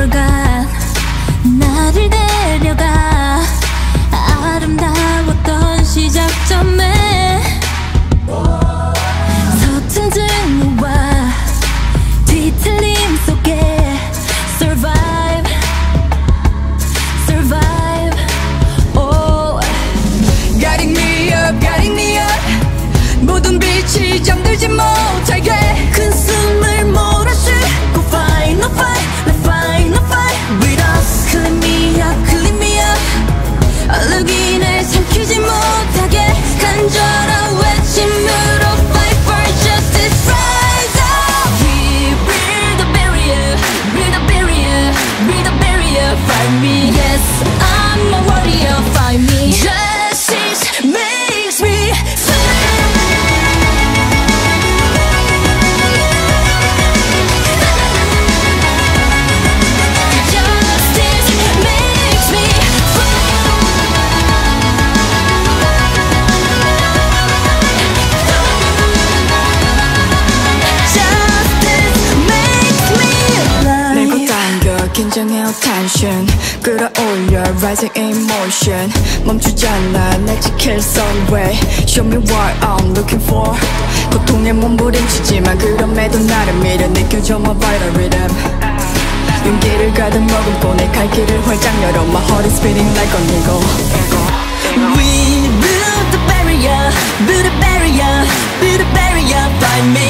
걸간 나를 데려가 아름다웠던 시작점에 서툰 증오와 뒤틀림 속에 survive, survive. Oh. Guiding me up 모든 빛이 잠들지 못하게 큰 숨을 몰아쉬고 fight, no fight, let's fight, no fight with us. Clean me up 얼룩이 날 삼키지 못하게 간절한 외침으로 fight for justice. Rise up, we build a barrier, build a barrier, build a barrier. Find me, yes, I'm a warrior. Find me, justice makes me 긴장해요 tension 끌어올려 rising emotion 멈추지 않아 날 지킬 sunray Show me what I'm looking for 고통에 몸부림치지만 그럼에도 나를 믿어 느껴져 my vital rhythm 용기를 가득 머금고 내 갈 길을 활짝 열어 My heart is beating like an eagle We build the barrier, build a barrier, build a barrier. Find me